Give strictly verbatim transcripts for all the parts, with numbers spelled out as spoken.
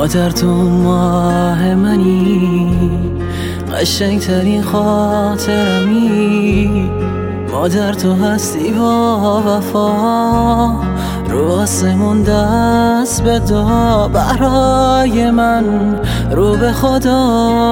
مادر تو ماه منی، قشنگترین خاطرمی. مادر تو هستی با وفا، رو آسمون دست بدا برای من، رو به خدا.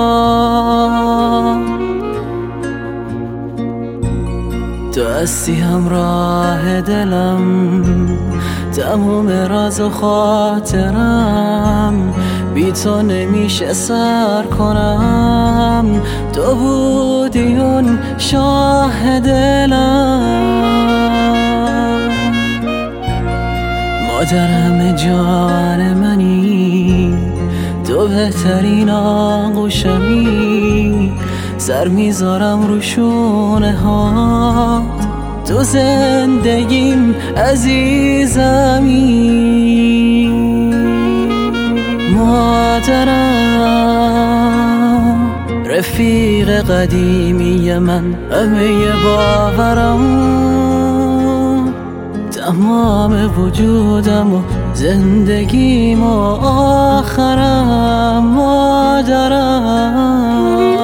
تو هستی همراه دلم، تموم راز و خاطرم، بی تو نمیشه سر کنم. تو بودی اون شاه دلم، مادر همه جان منی، تو بهترین آغوشمی. سر میذارم رو شونه هات، تو زندگیم عزیزمی. مادرم رفیق قدیمی من، همه باورم، تمام وجودم و زندگیم و آخرم. مادرم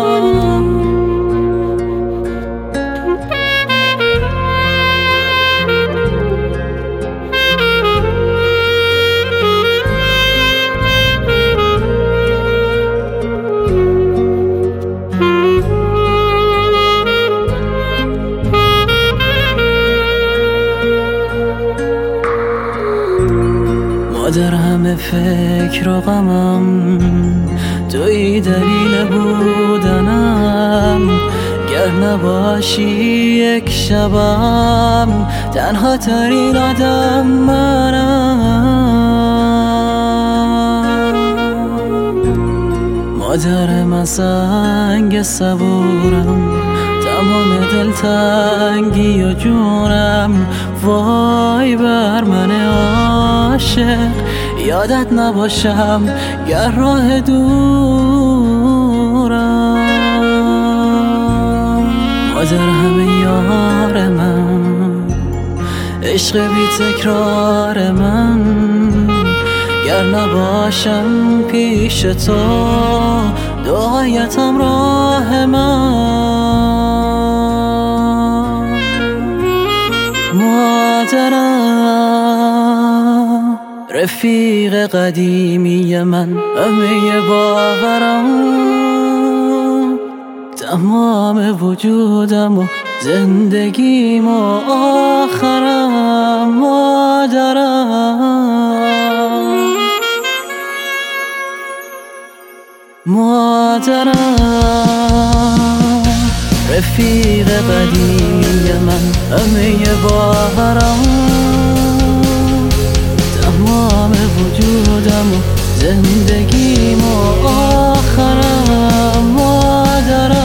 مادر همه فکر و غمم، توی دلیل بودنم. گر نباشی یک شبم، تنها ترین آدم منم. مادر من سنگ صبورم، تمام دلتنگی و جونم. وای بر من عاشق، یادت نباشم گر راه دورم. مادر همه یار من، عشق بی تکرار من. گر نباشم پیش تو، دعایتم راه من. مادرم رفیق قدیمی من، همه باورم، تمام وجودم و زندگیم و آخرم. مادرم مادرم رفیق قدیمی من، همه باورم، تمام وجودم و زندگیم و آخرم. مادرم